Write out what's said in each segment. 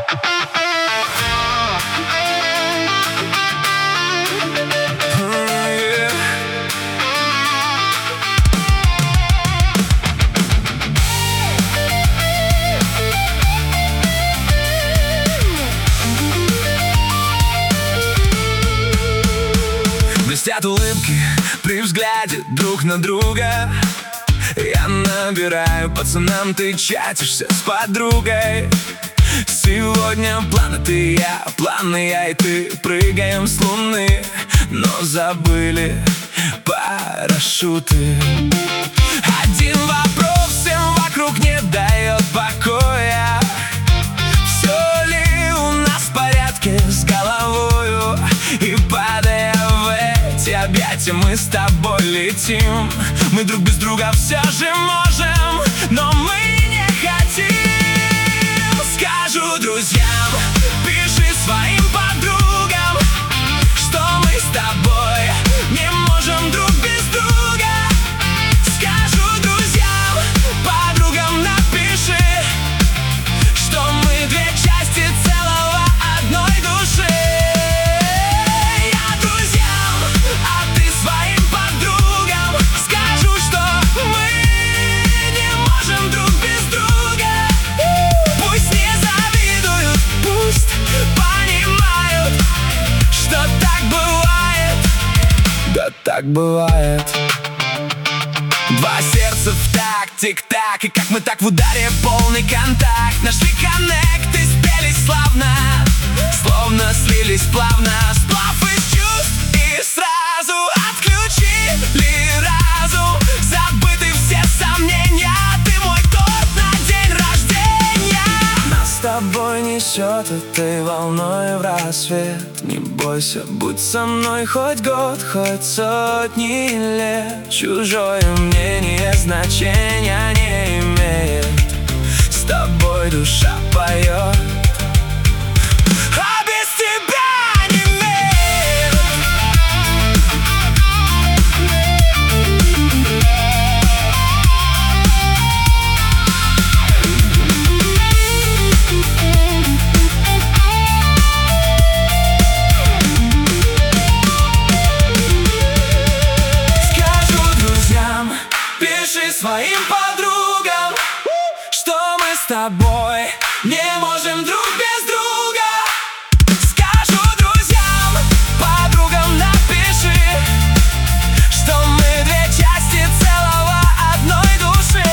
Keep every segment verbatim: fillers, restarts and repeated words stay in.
Блестят улыбки при взгляде друг на друга. Я набираю пацанам, ты чатишься с подругой. Сегодня планы ты и я, планы я и ты. Прыгаем с луны, но забыли парашюты. Один вопрос всем вокруг не дает покоя: все ли у нас в порядке с головою? И падая в эти объятия, мы с тобой летим. Мы друг без друга все же можем, но мы не хотим. Скажу друзьям, пиши своим подругам, что мы с тобой не можем друг без друга. Скажу друзьям, подругам напиши, что мы две части целого одной души. Я друзьям, а ты своим подругам скажу, что мы не можем друг без друга. Пусть не завидуют, пусть понимают, что так бывает. Да так бывает. Два сердца в такт, тик-так, и как мы так в ударе, полный контакт. Нашли коннект и спелись славно, словно слились плавно. Сплав из чувств и сразу отключили разум. Забыты все сомнения, ты мой торт на день рождения. Нас с тобой несет этой волной в рассвет. Не бойся, будь со мной хоть год, хоть сотни лет. Чужое мнение значения не имеет. С тобой душа поет, а без тебя не имеет. Пиши своим подругам, что мы с тобой не можем друг без друга. Скажу друзьям, подругам напиши, что мы две части целого одной души.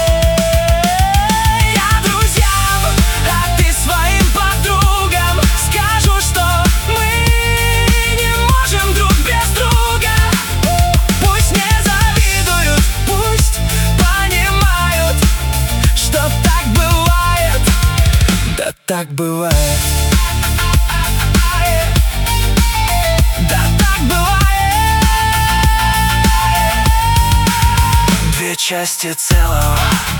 Я друзьям, а ты своим подругам скажу, что мы не можем друг без друга. Пусть не завидуют, пусть понимают, что так бывает. Да так бывает. Да так бывает. Две части целого